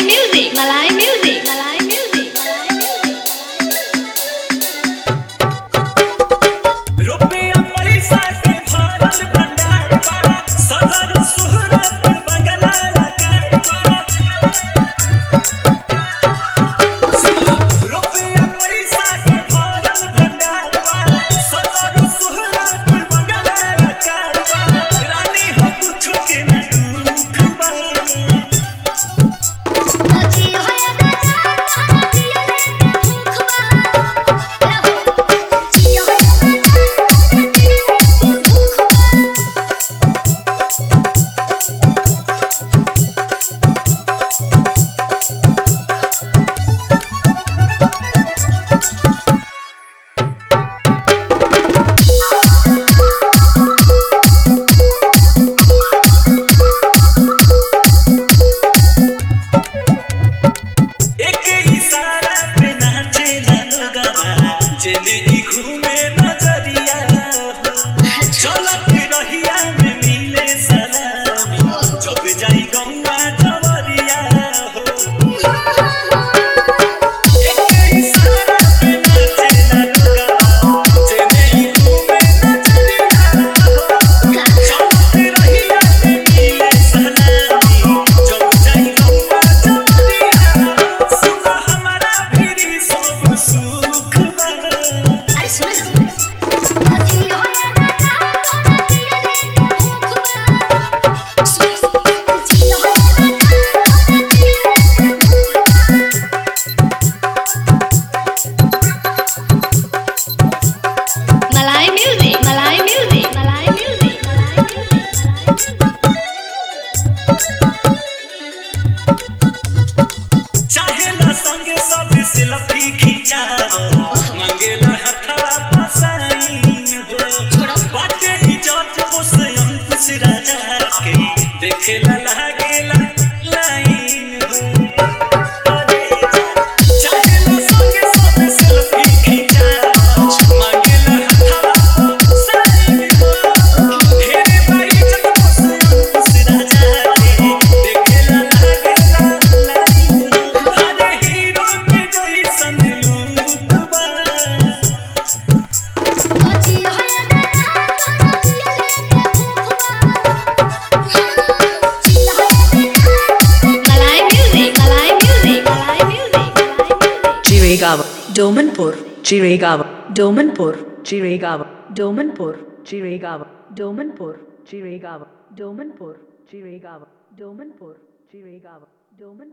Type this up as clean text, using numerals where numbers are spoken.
music, Malay music, Malay music, Malay music. रुपया पैसा के भरल भंडार बा, सदर सुहरत बंगला लगार बा। रुपया पैसा के भरल भंडार बा, सदर सुहरत बंगला लगार बा। रानी हो कुछ के न दुख बा। मोची होया बेचारा जिया रे भूखबा जिया होया बेचारा भूखबा एक इशारा पे नाचे लगवा, चले ही घूमे नजरिया हो। चलत रहिया में मिले सलामी, जब जाई गंगा जवरिया हो। एक इशारा पे नाचे लगवा, चले ही घूमे नजरिया हो। चलत रहिया में मिले सलामी, जब जाई गंगा जवरिया हो। सुख हमारा फिरी सब सुख बा। अरे सुन मोची होया बेचारा जिया रे भूखबा सुन जिया होया बेचारा जिया रे भूखबा Malay music, Malay music, Malay music, Malay music. चाहेला संगे सब सेल्फी खिंचाओ, मांगेला हथवा पसाइन हो। बाटे इज्जत पोस अंकुश राजा के, देखेला लागेला लाइन हो। चाहेला संगे सब सेल्फी खिंचाओ, मांगेला हथवा पसाइन हो। ढेरे बा इज्जत पोस अंकुश राजा के, देखेला लागेला लाइन हो। अरे हीरो के जइसन लूक बा। मोची होया बेचारा जिया रे भूखबा जिया होया बेचारा Malay music, Malay music, Malay music, Malay music. Jiregawa, Domanpur, Jiregawa, Domanpur, Jiregawa, Domanpur, Jiregawa, Domanpur, Jiregawa, Domanpur, Jiregawa, Domanpur, Jiregawa, Domanpur.